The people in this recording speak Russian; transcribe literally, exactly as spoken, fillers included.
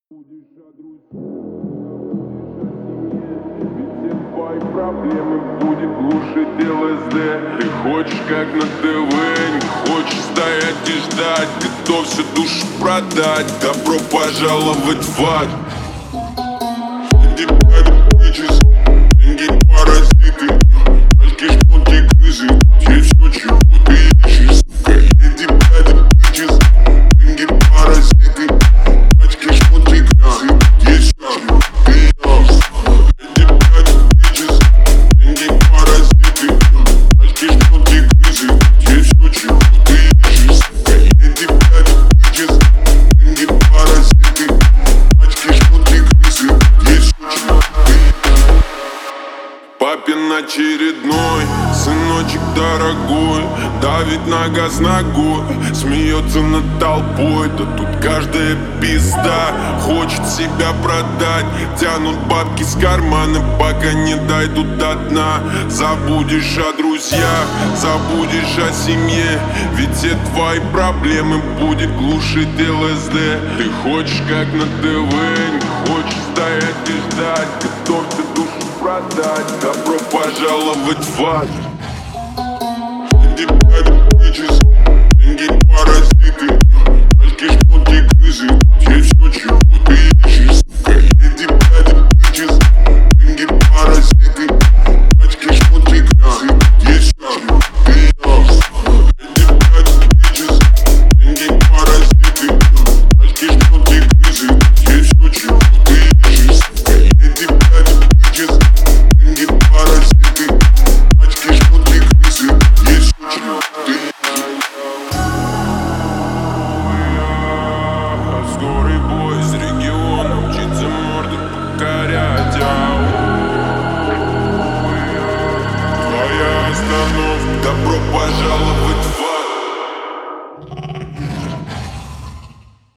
Будешь о друзьях, ведь все твои проблемы будет глушить ЛСД. Ты хочешь как на ТВ, не хочешь стоять и ждать, готов всю душу продать. Добро пожаловать в ад. Деньги паразиты, тачки, шмотки, крысы, здесь все, чего ты ищешь, сука. Эти бляди бичес, деньги паразиты, тачки, шмотки, крысы, здесь все, чего ты ищешь. Эти бляди бичес, деньги паразиты, тачки, шмотки, крысы, здесь все, чего ты ищешь, сука. Эти бляди бичес, деньги паразиты, тачки, шмотки, крысы, здесь все, чего ты ищешь. Папин очередной, сыночек дорогой, давит на газ ногой, смеется над толпой. Да тут каждая пизда хочет себя продать, тянут бабки с кармана, пока не дойдут до дна. Забудешь о друзьях, забудешь о семье, ведь все твои проблемы будет глушить ЛСД. Ты хочешь как на ТВ, не хочешь стоять и ждать, готовься душу продать. Добро пожаловать в ад. Эти бляди бичес, деньги паразиты, тачки, шмотки, крысы, здесь все, чего ты ищешь, сука. Эти бляди бичес, деньги паразиты, тачки, шмотки, крысы, здесь все, чего ты ищешь. Эти бляди бичес, деньги паразиты, тачки, шмотки, крысы, здесь все, чего ты ищешь, сука. Эти бляди бичес, деньги паразиты, тачки, шмотки, крысы, здесь все, чего ты ищешь. Скорый бой из региона, учиться морды покорять. Ау, твоя остановка, добро пожаловать.